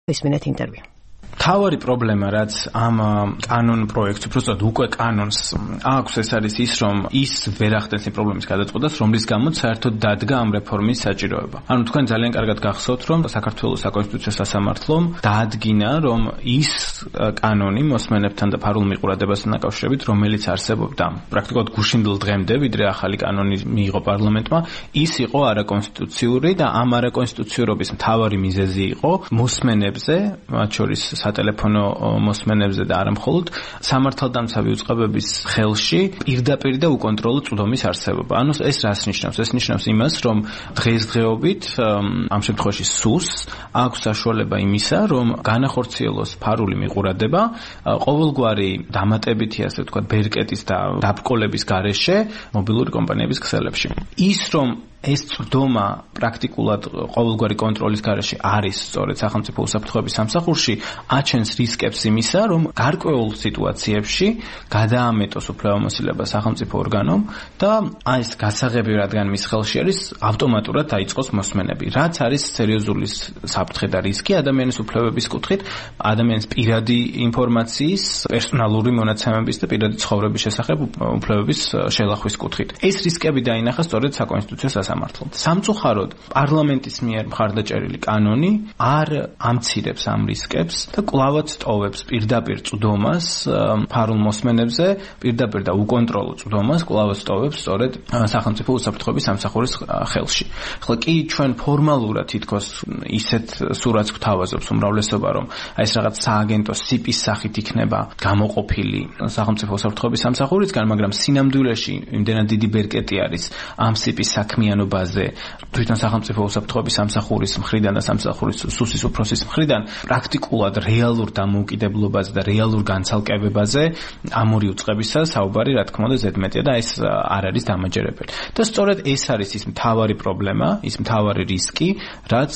ისმინეთ ინტერვიუ. თავარი პრობლემა, რაც ამ კანონ პროექტს, უბრალოდ უკვე კანონს აქვს, ეს არის ის, რომ ის ვერ ახდენს იმ პრობლემის გადაწყვეტას, რომლის გამოც საერთოდ დადგა ამ რეფორმის საჭიროება. ანუ თქვენ ძალიან კარგად გახსოვთ, რომ საქართველოს საკონსტიტუციო სასამართლომ დაადგინა, რომ ის კანონი მოსმენებთან და ფარულ მიყურებასთან დაკავშირებით, რომელიც არსებობდა პრაქტიკულად გუშინდელ დღემდე, ვიდრე ახალი კანონი მიიღო პარლამენტმა, ის იყო არაკონსტიტუციური და ამ არაკონსტიტუციურობის მთავარი მიზეზი იყო მოსმენებზე, მათ შორის სატელეფონო მოსმენებზე და არა მხოლოდ სამართალდამცავი უწყებების ხელში პირდაპირ და უკონტროლო წვდომის არსებობა. ანუ ეს რას ნიშნავს? ეს ნიშნავს იმას, რომ დღესდღეობით ამ შემთხვევაში სუსს აქვს საშუალება იმისა, რომ განახორციელოს ფარული მიყურება ყოველგვარი დამატებითი, ასე ვთქვათ, ბერკეტის და დაბრკოლების გარეშე მობილური კომპანიების ქსელებში. ის რომ ეს წვდომა პრაქტიკულად ყოველგვარი კონტროლის გარეშე არის სწორედ სახელმწიფო უსაფრთხოების სამსახურში, აჩენს რისკებს იმისა, რომ გარკვეულ სიტუაციებში გადაამეტოს უფლებამოსილება სახელმწიფო ორგანომ და ეს გასაღები რადგან მის ხელში არის, ავტომატურად დაიწყოს მოსმენები. რაც არის სერიოზული საფრთხე და რისკი ადამიანის უფლებების კუთხით, ადამიანის პირადი ინფორმაციის, პერსონალური მონაცემების და პირადი ცხოვრების შესახებ უფლებების შელახვის კუთხით. ეს რისკები დაინახა სწორედ საკონსტიტუციო სასამართლომ. სამწუხაროდ, პარლამენტის მიერ მხარდაჭერილი კანონი არ ამცირებს ამ რისკებს და კვლავაც ტოვებს პირდაპირ წვდომას ფარულ მოსმენებზე, პირდაპირ და უკონტროლო წვდომას კვლავაც ტოვებს სწორედ სახელმწიფო უსაფრთხოების სამსახურის ხელში. ახლა კი ჩვენ ფორმალურად თითქოს ისეთ სურათს გვთავაზობს უმრავლესობა, რომ ეს რაღაც სააგენტო სიპის სახით იქნება გამოყოფილი სახელმწიფო უსაფრთხოების სამსახურისგან, მაგრამ სინამდვილეში იმდენად დიდი ბერკეტი არის ამ სიპის საქმიანობაზე თვითონ სახელმწიფო უსაფრთხოების სამსახურის მხრიდან და სამსახურის სუსის უფროსის მხრიდან პრაქტიკულად რეალურ დამოუკიდებლობაზე და რეალურ განცალკევებაზე ამ ორი უწყებისა საუბარი, რა თქმა უნდა, ზედმეტია და ეს არ არის დამაჯერებელი. და სწორედ ეს არის ის მთავარი პრობლემა, ის მთავარი რისკი, რაც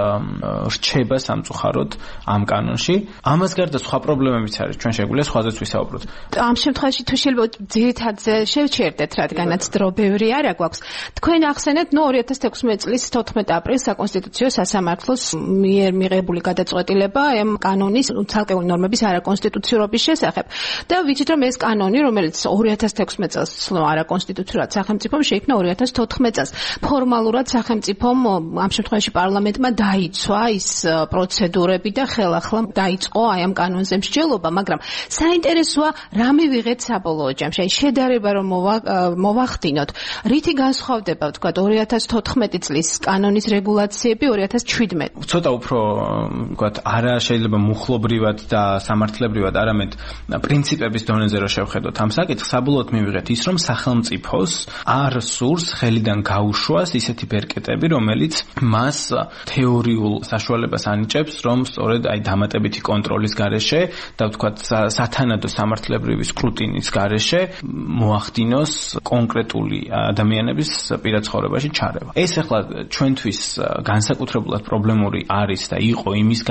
რჩება სამწუხაროდ ამ კანონში. ამას გარდა სხვა პრობლემებიც არის, ჩვენ შეგვიძლია სხვაზეც ვისაუბროთ. ამ შემთხვევაში თუ შეიძლება ძირითადზე შევჩერდეთ, რადგანაც დრო ბევრი არ აქვს. თქვენ ახსენეთ, 2016 წლის 14 აპრილს საკონსტიტუციო სასამართლოს მიერ მიღებული გადაწყვეტილება ამ კანონის ცალკეული ნორმების არაკონსტიტუციურობის შესახებ. და ვიცით, რომ ეს კანონი, რომელიც 2016 წელს ცნო არაკონსტიტუციურად სახელმწიფომ, შეიქმნა 2014 წელს. ფორმალურად სახელმწიფომ ამ შემთხვევაში პარლამენტმა დაიცვა ის პროცედურები და ხელახლა დაიწყო აი ამ კანონზე მსჯელობა, მაგრამ საინტერესოა რა მივიღეთ საბოლოო ჯამში. შედარება რომ მოვახდინოთ, რითი განსხვავდება, ვთქვათ, 2014 წლის კანონის რეგულაციები 2017. ცოტა უფრო, ვთქვათ, არა შეიძლება მუხლობრივად და სამართლებრივად, არამედ პრინციპების დონეზე რო შევხედოთ ამ საკითხს, საბოლოოდ მივიღეთ ის, რომ სახელმწიფოს არ სურს ხელიდან გაუშვას ისეთი ბერკეტები, რომელიც მას თეორიულ საშუალებას ანიჭებს, რომ სწორედ აი დამატებითი კონტროლის გარეშე და ვთქვათ სათანადო სამართლებრივი სკრუტინის გარეშე მოახდინოს კონკრეტული ადამიანების პირად ცხოვრებაში ჩარევა. ეს ახლა ჩვენთვის განსაკუთრებულად პრობლემური არის და იყო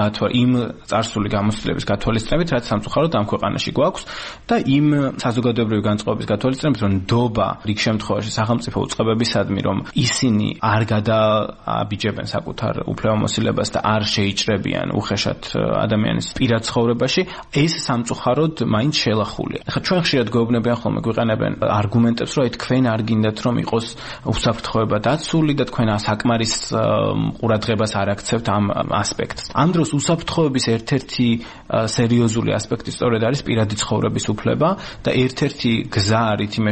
იმ წარსული გამოცდილების გათვალისწინებით, რაც სამწუხაროდ ამ ქვეყანაში გვაქვს და იმ საზოგადოებრივი განწყობების გათვალისწინებით, რომ ნდობა რიგ შემთხვევაში სახელმწიფო უწყებებისადმი, რომ ისინი არ გადააბიჯებენ საკუთარ უფლებამოსილებას და არ შეიჭრებიან უხეშად ადამიანის პირად ცხოვრებაში, ეს სამწუხაროდ მაინც შელახულია. ახლა ჩვენ ხშირად გვეუბნებიან ხოლმე, გვიყენებენ არგუმენტებს, რომ თქვენ არ გინდათ რომ იყოს უსაფრთხოება დაცული და თქვენ საკმარის ყურადღებას არ აქცევთ ამ ასპექტს. ამ დროს უსაფრთხოების ერთ-ერთი სერიოზული ასპექტი სწორედ არის პირადი ცხოვრების უფლება და ერთ-ერთი გზა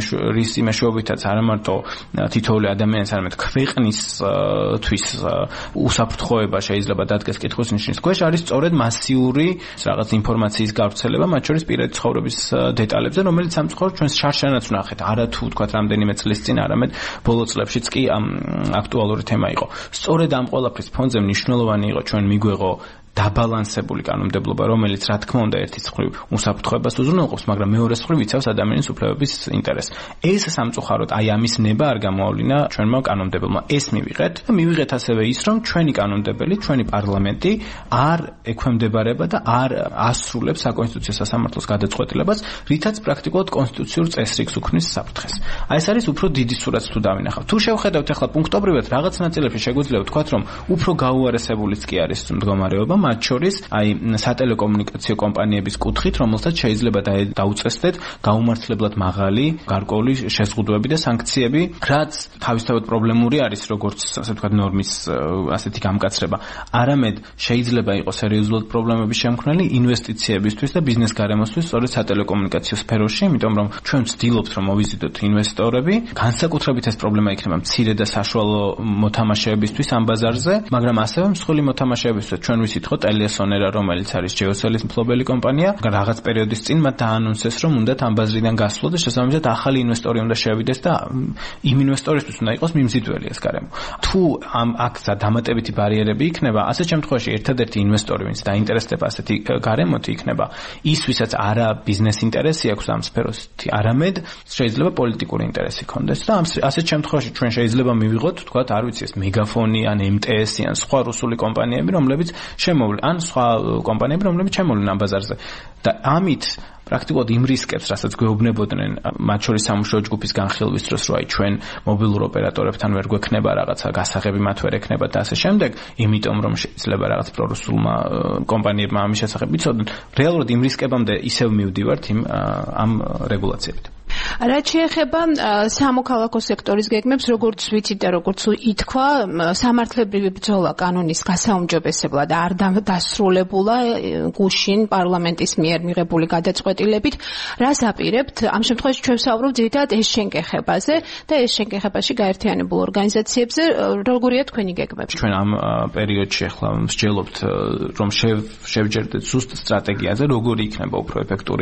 რის მეშვეობითაც არა მარტო თითოეული ადამიანის, არამედ ქვეყნისთვის უსაფრთხოება შეიძლება დადგეს კითხვის ნიშნის ქვეშ, არის სწორედ მასიური რაღაც ინფორმაციის გავრცელება, მათ შორის პირადი ცხოვრების დეტალებზე, რომელიც სამწუხაროდ ჩვენს შარშანაც ვნახეთ, არა თუ ვთქვათ რამდენიმე წლის წინ, არამედ ბოლო წლებშიც კი აქტუალური თემა იყო. სწორედ ამ ყველაფრის ფონზე მნიშვნელოვანი იყო ჩვენ მიგვეღო დაბალანსებული კანონმდებლობა, რომელიც რა თქმა უნდა ერთის მხრივ უსაფრთხოებას უზრუნველყოფს, მაგრამ მეორეს მხრივ იცავს ადამიანის უფლებების ინტერესს. ეს სამწუხაროდ აი ამის ნება არ გამოავლინა ჩვენმა კანონმდებელმა. ეს მივიღეთ და მივიღეთ ასევე ის, რომ ჩვენი კანონმდებელი, ჩვენი პარლამენტი არ ექვემდებარება და არ ასრულებს საკონსტიტუციო სასამართლოს გადაწყვეტილებას, რითაც პრაქტიკულად კონსტიტუციურ წესრიგს უქმნის საფრთხეს. აი ეს არის უფრო დიდი სურათს თუ დავინახავთ. თუ შევხედავთ ახლა პუნქტობრივად რაღაც ნაწილებში შეგვიძლია ვთქვათ, რომ უფრო გაუარესებულიც კი არის მდგომარეობა, მათ შორის აი სატელეკომუნიკაციო კომპანიების კუთხით, რომელსაც შეიძლება დაუწესდეთ გაუმართლებლად მაღალი გარკვეული შეზღუდვები და სანქციები, რაც თავისთავად პრობლემური არის, როგორც ასე ვთქვათ, ნორმის ასეთი გამკაცრება. არამედ შეიძლება იყოს სერიოზულად პრობლემების შემქმნელი ინვესტიციებისთვის და ბიზნეს გარემოსთვის სწორედ სატელეკომუნიკაციო სფეროში, იმიტომ რომ ჩვენ ვცდილობთ რომ მოვიზიდოთ ინვესტორები, განსაკუთრებით ეს პრობლემა იქნება მცირე და საშუალო მოთამაშეებისთვის ამ ბაზარზე, მაგრამ ასევე მსხვილი მოთამაშეებისთვის. ჩვენ ვიცით ხო ტელესონერა, რომელიც არის ჯეოსელის მფლობელი კომპანია, რაღაც პერიოდის წინ მათ დაანონსეს, რომ უნდათ ამ ბაზრიდან გასვლა და შესაბამისად ახალი ინვესტორი უნდა შევიდეს და იმ ინვესტორისთვის უნდა იყოს მიმზიდველი ეს გარემო. თუ აქ დამატებითი ბარიერები იქნება, ასეთ შემთხვევაში ერთადერთი ინვესტორი, ვინც დაინტერესდება ასეთი გარემოთ, იქნება ის, ვისაც არა ბიზნეს ინტერესი აქვს ამ სფეროში, არამედ შეიძლება პოლიტიკური ინტერესი ქონდეს და ასეთ შემთხვევაში ჩვენ შეიძლება მივიღოთ, თქვათ, არ ვიცი, ეს მეგაფონი ან MTS-ი ან სხვა რუსული კომპანიები, რომლებიც შემოვლენ, ან სხვა კომპანიები, რომლებიც შემოვლენ ამ ბაზარზე. და ამით პრაქტიკულად იმ რისკებს, რასაც გვეუბნებოდნენ მათ შორის სამუშაო ჯგუფის განხილვის დროს, რომ აი ჩვენ მობილურ ოპერატორებთან ვერ გვექნება რაღაცა გასაღები, მათ ვერ ექნება და ასე შემდეგ, იმიტომ რომ შეიძლება რაღაც პრორუსულმა კომპანიებმა ამის შესახებ იცოდნენ, რეალურად იმ რისკებამდე ისევ მივდივართ ამ რეგულაციებით. რაც შეეხება სამოქალაქო სექტორის გეგმებს, როგორც ვიცით და როგორც ითქვა, სამართლებრივი ბრძოლა კანონის გასაუმჯობესებლად არ დასრულებულა გუშინ პარლამენტის მიერ მიღებული გადაწყვეტილებით. რას აპირებთ? ამ შემთხვევაში ჩვენ ვსაუბრობთ ძირითადად ეს შენკეხებაზე და ეს შენკეხებაში გაერთიანებულ ორგანიზაციებზე. როგორია თქვენი გეგმები? ჩვენ ამ პერიოდში ახლა მსჯელობთ, რომ შევჯერდეთ ზუსტ სტრატეგიაზე, როგორი იქნება უფრო ეფექტური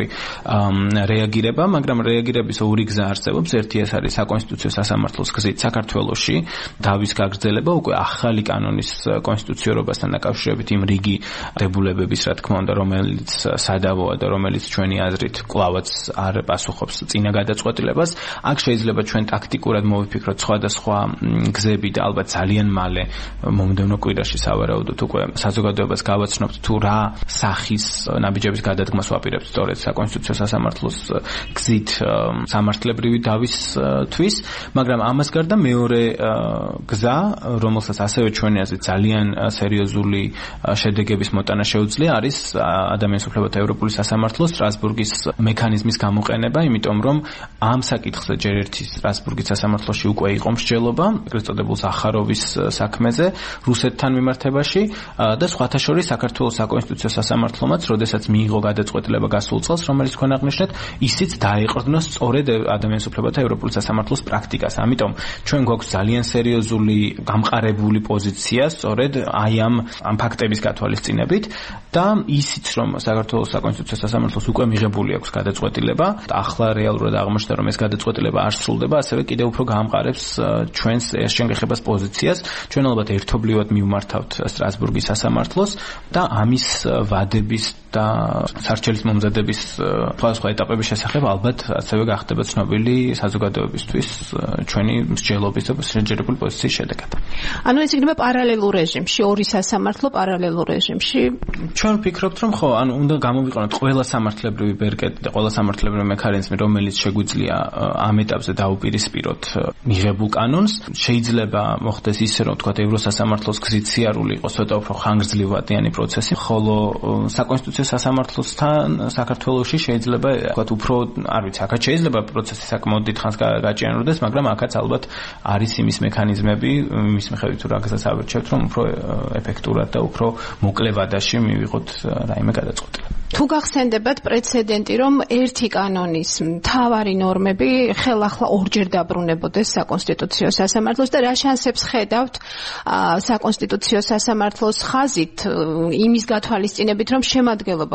რეაგირება, მაგრამ რეაგირების ორი გზა არსებობს. ერთი ეს არის საკონსტიტუციო სასამართლოს გზით საქართველოში დავის გაგრძელება, უკვე ახალი კანონის კონსტიტუციურობასთან დაკავშირებით იმ რიგი დებულებების, რა თქმა უნდა, რომელიც სადავოა და რომელიც ჩვენი აზრით კლავაც არ პასუხობს წინა გადაწყვეტილებას. აქ შეიძლება ჩვენ ტაქტიკურად მოვიფიქროთ სხვადასხვა გზები და ალბათ ძალიან მალე მომდევნო კვირაში სავარაუდოდ უკვე საზოგადოებას გავაცნობთ თუ რა სახის ნაბიჯების გადადგმას ვაპირებთ სწორედ საკონსტიტუციო სასამართლოს გზით სამართლებრივი დავის, მაგრამ ამას გარდა მეორე გზა, რომელსაც ასევე ჩვენი აზრით ძალიან სერიოზული შედეგების მოტანა შეუძლია, არის ადამიანის უფლებათა ევროპული სასამართლოს სტრასბურგის მექანიზმის გამოყენება, იმიტომ რომ ამ საკითხზე ჯერ ერთი სტრასბურგის სასამართლოში უკვე იყო მსჯელობა, ეგრეთ წოდებულ ზახაროვის საქმეზე რუსეთთან მიმართებაში და სხვათა შორის საქართველოს საკონსტიტუციო სასამართლომაც, როდესაც მიიღო გადაწყვეტილება გასულ წელს, რომელიც თქვენ აღნიშნეთ, ისიც დაეყრდნო სწორედ ადამიანის უფლებათა ევროპული სასამართლოს პრაქტიკას. ამიტომ ჩვენ გვაქვს ძალიან სერიოზული გამყარებული პოზიცია სწორედ აი ამ ფაქტების გათვალისწინებით და ისიც რომ საქართველოს საკონსტიტუციო სასამართლოს უკვე მიღებული აქვს გადაწყვეტილება, ახლა რეალურად აღმოჩნდა რომ ეს გადაწყვეტილება არ სრულდება, ასევე კიდევ უფრო გაამყარებს ჩვენს ეს შენგეხებას პოზიციას. ჩვენ ალბათ ერთობლივად მივმართავთ სტრასბურგის სასამართლოს და ამის ვადების და სარჩელის მომზადების სხვადასხვა ეტაპების შესახებ ალბათ ასევე გახდება ცნობილი საზოგადოებისთვის ჩვენი მსჯელობის და შეჯერებული პოზიციის შედეგად. ანუ ეს იქნება პარალელურ რეჟიმში, ორი სასამართლო პარალელურ რეჟიმში. ჩვენ ვფიქრობთ, რომ ხო, ანუ უნდა გამოვიყენოთ ყველა სამართლებრივი ბერკეტი და ყველა სამართლებრივი მექანიზმი, რომელიც შეგვიძლია ამ ეტაპზე დაუპირისპიროთ მიღებულ კანონს. შეიძლება მოხდეს ისე, რომ თქვათ ევროსასამართლოს გზით სიარული იყოს ცოტა უფრო ხანგრძლივადიანი პროცესი, ხოლო საკონსტიტუციო სასამართლოსთან საქართველოში შეიძლება თქვათ უფრო, არ ვიცი, აქაც შეიძლება პროცესი საკმაოდ დიდხანს გაჭიანურდეს, მაგრამ აქაც ალბათ არის იმის მექანიზმები, იმის მიხედვით თუ რა გზას ავირჩევთ, რომ უფრო ეფექტურად და უფრო მოკლე ვადაში მივიღოთ რაიმე გადაწყვეტილება. თუ გახსენდებათ პრეცედენტი, რომ ერთი კანონის მთავარი ნორმები ხელახლა ორჯერ დაბრუნებოდეს საკონსტიტუციო სასამართლოს და რა შანსებს ხედავთ საკონსტიტუციო სასამართლოს ხაზით იმის გათვალისწინებით, რომ შემადგენლობა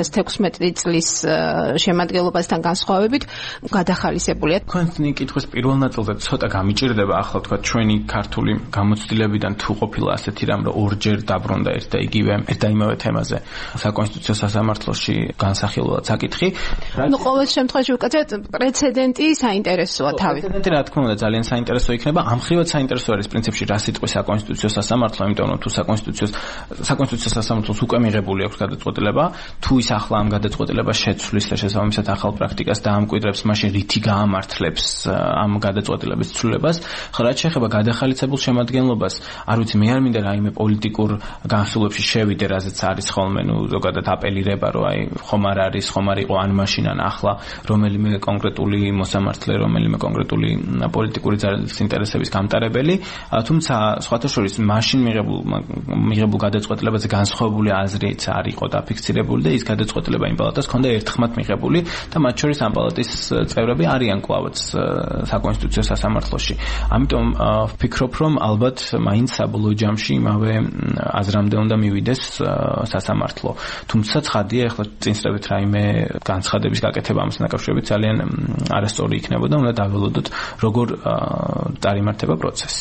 2016 წლის შემადგენლობასთან განსხვავებით გადახალისებულია. თქვენი კითხვის პირველ ნაწილზე ცოტა გამიჭირდება, ახლა თქვა ჩვენი ქართული გამოცდილებიდან თუ ყოფილა ასეთი რამ, რომ ორჯერ დაბრუნდა ერთ და იგივე ერთ და იმავე თემაზე საკონსტიტუციო სასამართლო სასამართლოში განსახილველად საკითხი. ნუ ყოველ შემთხვევაში ვკაცებთ პრეცედენტი საინტერესოა თავი. პრეცედენტი რა თქმა უნდა ძალიან საინტერესო იქნება. ამ ხრივად საინტერესო არის პრინციპში რა სიტყვის საკონსტიტუციო სასამართლო, იმიტომ რომ თუ საკონსტიტუციო სასამართლოს უკვე მიღებული აქვს გადაწყვეტილება, თუ ის ახლა ამ გადაწყვეტილებას შეცვლის და შესაბამისად ახალ პრაქტიკას დაამკვიდრებს, მაშინ რითი გაამართლებს ამ გადაწყვეტილების ცვლილებას. ხო, რაც შეეხება გადახალისებულ შემადგენლობას, არ ვიცი, მე არ მინდა რაიმე პოლიტიკურ განხილვებში შევიდე, რაზეც არის ხოლმე, ნუ ზოგადად აპელირება, რომ აი ხომ არ არის, ხომ არ იყო ან მაშინ ან ახლა რომელიმე კონკრეტული მოსამართლე, რომელიმე კონკრეტული პოლიტიკური ძალის ინტერესების გამტარებელი, თუმცა სხვათა შორის მაშინ მიღებულ გადაწყვეტილებაზე განსხვავებული აზრიც არ იყო დაფიქსირებული და ის გადაწყვეტილება იმ პალატას ჰქონდა ერთხმად მიღებული და მათ შორის ამ პალატის წევრები არიან კლავაც საკონსტიტუციო სასამართლოში. ამიტომ ვფიქრობ, რომ ალბათ მაინც საბოლოო ჯამში იმავე აზრამდე უნდა მივიდეს სასამართლო. თუმცა ცხადია, ახლა წინსწრებით რაიმე განცხადების გაკეთება ამასთან დაკავშირებით ძალიან არასწორი იქნებოდა, უნდა დაველოდოთ როგორ წარიმართება პროცესი.